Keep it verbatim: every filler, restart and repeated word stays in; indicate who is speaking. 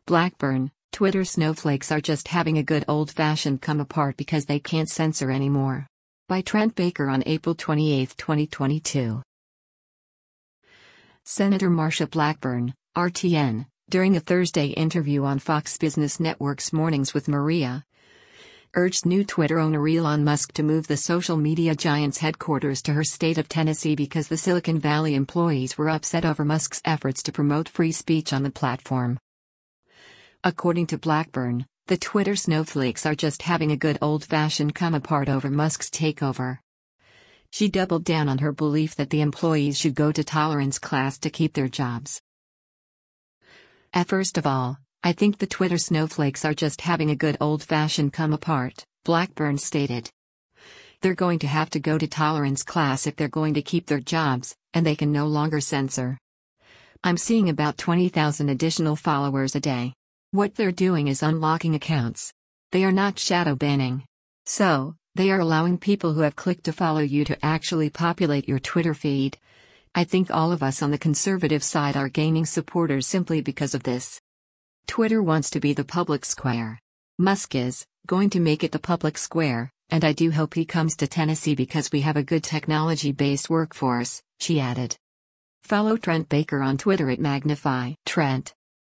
Speaker 1: Blackburn, Twitter snowflakes are just having a good old-fashioned come apart because they can't censor anymore. By Trent Baker on April twenty-eighth, twenty twenty-two. Senator Marsha Blackburn, R T N, during a Thursday interview on Fox Business Network's Mornings with Maria, urged new Twitter owner Elon Musk to move the social media giant's headquarters to her state of Tennessee because the Silicon Valley employees were upset over Musk's efforts to promote free speech on the platform. According to Blackburn, the Twitter snowflakes are just having a good old-fashioned come apart over Musk's takeover. She doubled down on her belief that the employees should go to tolerance class to keep their jobs. At first of all, I think the Twitter snowflakes are just having a good old-fashioned come apart, Blackburn stated. They're going to have to go to tolerance class if they're going to keep their jobs, and they can no longer censor. I'm seeing about twenty thousand additional followers a day. What they're doing is unlocking accounts. They are not shadow banning. So, they are allowing people who have clicked to follow you to actually populate your Twitter feed. I think all of us on the conservative side are gaining supporters simply because of this. Twitter wants to be the public square. Musk is going to make it the public square, and I do hope he comes to Tennessee because we have a good technology-based workforce, she added. Follow Trent Baker on Twitter at Magnify Trent.